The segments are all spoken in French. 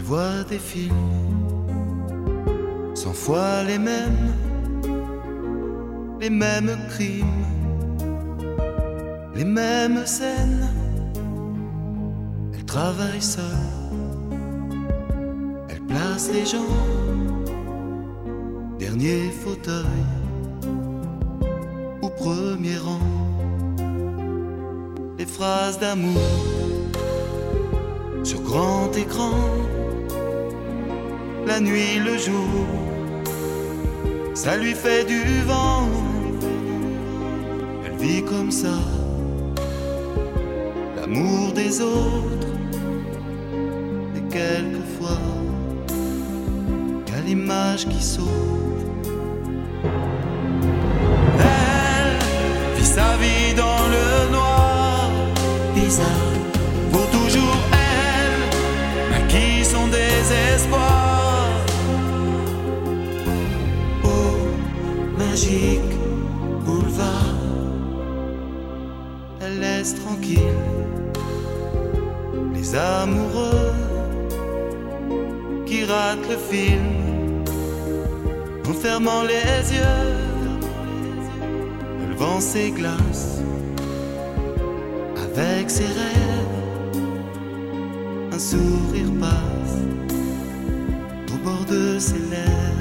vois des films 100 fois les mêmes crimes, les mêmes scènes. Elle travaille seule, elle place les gens, dernier fauteuil ou premier rang. Les phrases d'amour sur grand écran, la nuit, le jour, ça lui fait du vent. Elle vit comme ça, l'amour des autres. Et quelquefois, y a l'image qui sauve. Elle vit sa vie dans le noir, bizarre. Pour toujours, elle naquit son désespoir. Magique boulevard, elle laisse tranquille les amoureux qui ratent le film en fermant les yeux. Elle vend ses glaces avec ses rêves, un sourire passe au bord de ses lèvres.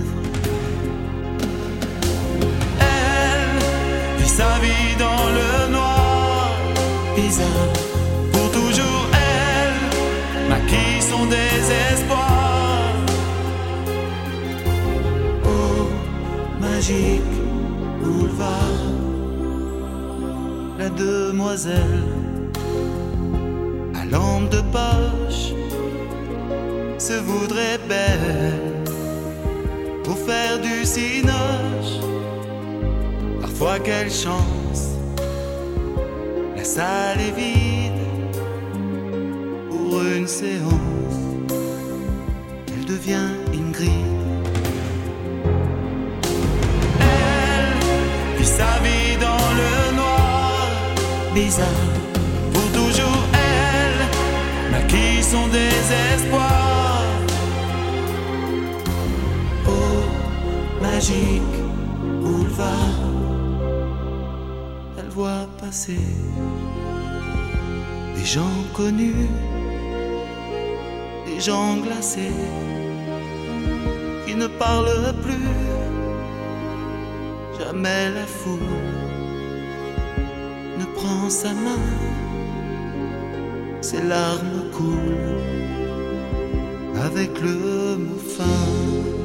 Sa vie dans le noir, bizarre. Pour toujours, elle maquille son désespoir. Oh, magique boulevard, la demoiselle à lampe de poche se voudrait belle pour faire du cinoche. Parfois quelle chance, la salle est vide. Pour une séance, elle devient Ingrid. Elle vit sa vie dans le noir, bizarre. Pour toujours, elle maquille son désespoir. Oh, magique boulevard, voit passer des gens connus, des gens glacés qui ne parlent plus. Jamais la foule ne prend sa main, ses larmes coulent avec le mot fin.